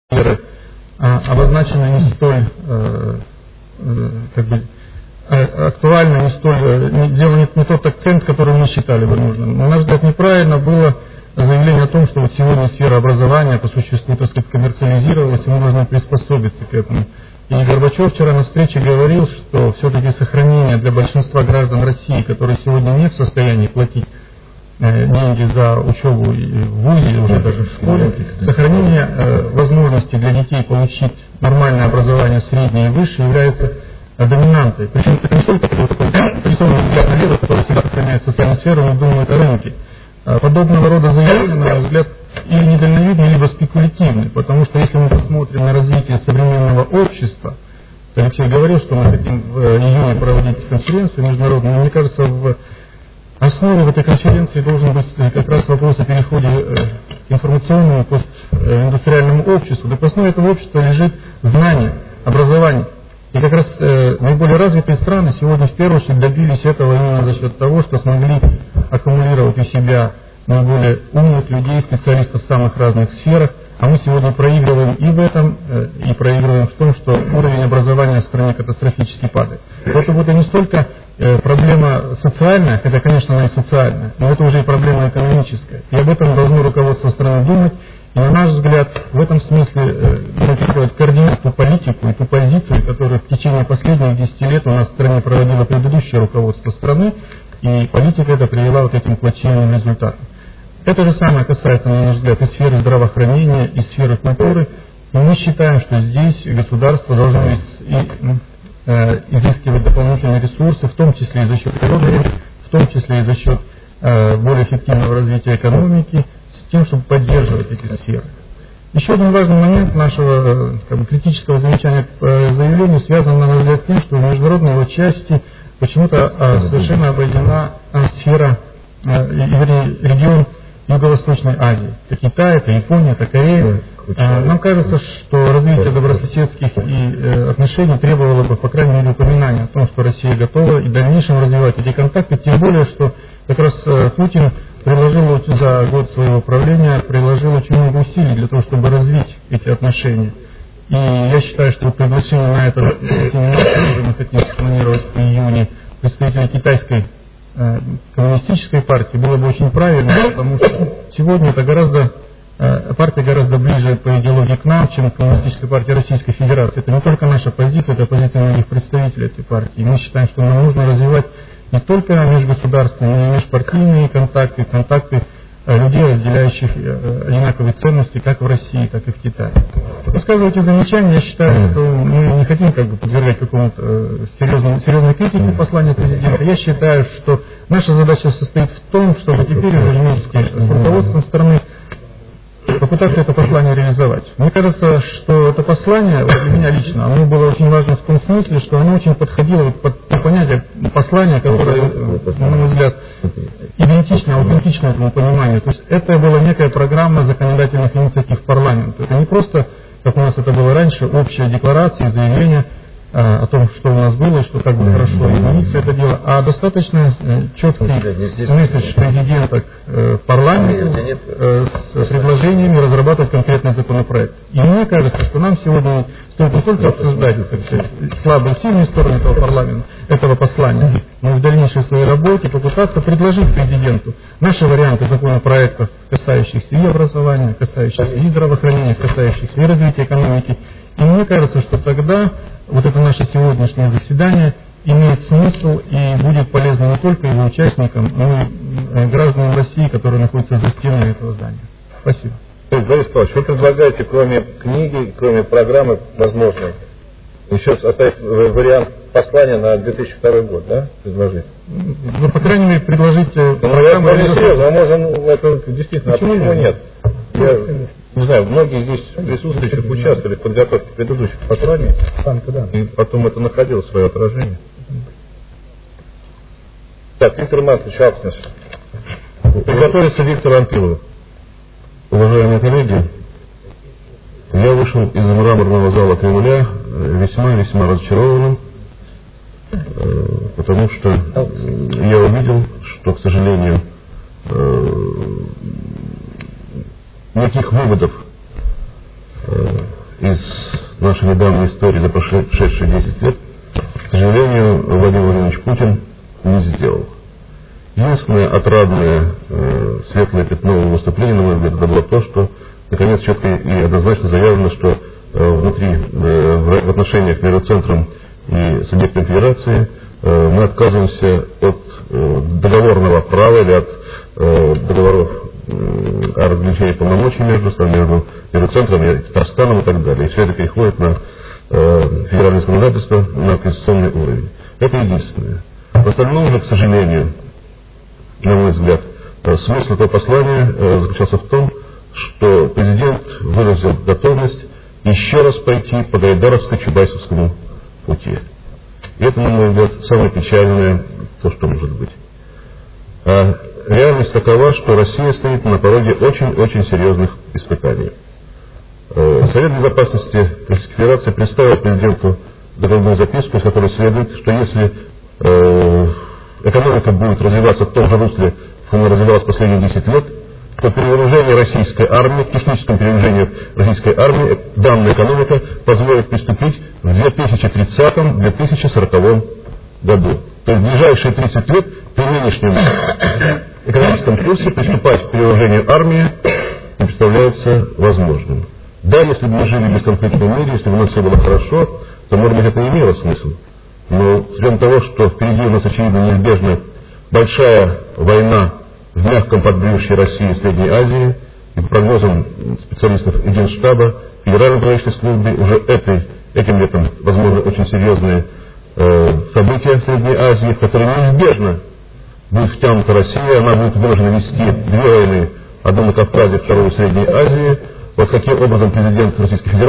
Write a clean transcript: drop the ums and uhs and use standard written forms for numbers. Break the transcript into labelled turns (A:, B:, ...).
A: сферы обозначены не столь актуально, не столь делает не тот акцент, который мы считали бы нужным. На наш взгляд, неправильно было заявление о том, что вот сегодня сфера образования по существу, так сказать, коммерциализировалась, и мы должны приспособиться к этому. И Горбачев вчера на встрече говорил, что все-таки сохранение для большинства граждан России, которые сегодня не в состоянии платить деньги за учебу в ВУЗе или уже даже в школе, сохранение возможности для детей получить нормальное образование среднее и высшее является доминантой. Причем это не только традиционный взгляд на веру, который всегда сохраняет социальную сферу, но думает о рынке. Подобного рода заявления, на мой взгляд, или недальновидны, либо спекулятивны, потому что если мы посмотрим на развитие современного общества, Алексей говорил, что мы хотим в июне проводить конференцию международную, но мне кажется, в основе в этой конференции должен быть как раз вопрос о переходе к информационному, постиндустриальному обществу. Так в основе этого общества лежит знание, образование. И как раз наиболее развитые страны сегодня в первую очередь добились этого именно за счет того, что смогли аккумулировать у себя наиболее умных людей, специалистов в самых разных сферах, а мы сегодня проигрываем и в этом, и проигрываем в том, что уровень образования в стране катастрофически падает. Поэтому это не столько проблема социальная, хотя, конечно, она и социальная, но это уже и проблема экономическая. И об этом должно руководство страны думать. И, на наш взгляд, в этом смысле нужно координировать ту политику и ту позицию, которую в течение последних 10 лет у нас в стране проводило предыдущее руководство страны, и политика эта привела вот этим плачевным результатам. Это же самое касается, на наш взгляд, и сферы здравоохранения, и сферы культуры. И мы считаем, что здесь государство должно изыскивать дополнительные ресурсы, в том числе и за счет природы, в том числе и за счет более эффективного развития экономики, с тем, чтобы поддерживать эти сферы. Еще один важный момент нашего критического замечания к заявлению связан, на наш взгляд, с тем, что в международной его части почему-то совершенно обойдена сфера, вернее, регион Юго-Восточной Азии. Это Китай, это Япония, это Корея. Нам кажется, что развитие добрососедских отношений требовало бы, по крайней мере, упоминания о том, что Россия готова и в дальнейшем развивать эти контакты, тем более, что как раз Путин приложил за год своего правления очень много усилий для того, чтобы развить эти отношения. И я считаю, что приглашение на этот семинар, который мы хотим спланировать в июне, представителей китайской коммунистической партии, было бы очень правильно, потому что сегодня это партия гораздо ближе по идеологии к нам, чем коммунистическая партия Российской Федерации. Это не только наша позиция, это позиция многих представителей этой партии. И мы считаем, что нам нужно развивать не только межгосударственные, но и межпартийные контакты, контакты людей, разделяющих одинаковые ценности как в России, так и в Китае. Высказывая эти замечания, я считаю, что мы не хотим подвергать какому-то серьезной критике послания президента. Я считаю, что наша задача состоит в том, чтобы теперь уже вместе с руководством страны попытаться это послание реализовать. Мне кажется, что это послание, для меня лично, оно было очень важно в том смысле, что оно очень подходило под понятие послания, которое, на мой взгляд, идентично, аутентично этому пониманию. То есть это была некая программа законодательных инициатив парламента. Это не просто, как у нас это было раньше, общая декларация, заявление о том, что у нас было, и что как бы хорошо изменить все это дело, а достаточно четкий месседж президента к парламенту с предложениями разрабатывать конкретный законопроект. И мне кажется, что нам сегодня стоит не только обсуждать слабые и сильные стороны этого парламента, этого послания, но и в дальнейшей своей работе попытаться предложить президенту наши варианты законопроектов, касающихся и образования, касающихся и здравоохранения, касающихся и развития экономики. И мне кажется, что тогда вот это наше сегодняшнее заседание имеет смысл и будет полезно не только его участникам, но и гражданам России, которые находятся за стенами этого здания. Спасибо.
B: Борис Павлович, вы предлагаете, кроме книги, кроме программы, возможно, еще оставить вариант послания на 2002 год, да, предложить?
A: Ну, по крайней мере, предложить
B: программу. Мы можем, это действительно, почему нет? Я не знаю, многие здесь присутствующих участвовали в подготовке предыдущих посланий, и потом это находило свое отражение. Так, Виктор Иванович Алкснес. Приготовиться Виктору Анпилову.
C: Уважаемые коллеги, я вышел из мраморного зала Кремля весьма разочарованным, потому что я увидел, что, к сожалению, никаких выводов нашей недавней истории за прошедшие 10 лет, к сожалению, Владимир Владимирович Путин не сделал. Единственное отрадное, светлое пятно его выступления, на мой взгляд, это было то, что наконец четко и однозначно заявлено, что внутри, в отношениях между Центром и субъектом Федерации мы отказываемся от договорного права или от договоров о разграничении полномочий между Центром и Татарстаном и так далее. И все это переходит на федеральное законодательство, на конституционный уровень. Это единственное. В остальном же, к сожалению, на мой взгляд, смысл этого послания заключался в том, что президент выразил готовность еще раз пойти по гайдаровско-чубайсовскому пути. И это, на мой взгляд, самое печальное, то, что может быть. А реальность такова, что Россия стоит на пороге очень-очень серьезных испытаний. Совет Безопасности Российской Федерации представил президенту договорную записку, из которой следует, что если экономика будет развиваться в том же русле, как она развивалась последние 10 лет, то перевооружение российской армии, к техническому перевооружению российской армии, данная экономика позволит приступить в 2030-2040 году. То есть в ближайшие 30 лет при нынешнем экономическом курсе приступать к перевооружению армии не представляется возможным. Да, если бы мы жили в бесконфликтном мире, если бы у нас все было хорошо, то, может быть, это имело смысл. Но с учетом того, что впереди у нас, очевидно, неизбежна большая война в мягком подбрюшье России и Средней Азии, и по прогнозам специалистов и Генштаба, Федеральной правительственной службы, уже этим летом, возможно, очень серьезные события в Средней Азии, в которые неизбежно будет втянута Россия, она будет вынуждена вести две войны, одну на Кавказе, вторую в Средней Азии. Вот каким образом президент Российской Федерации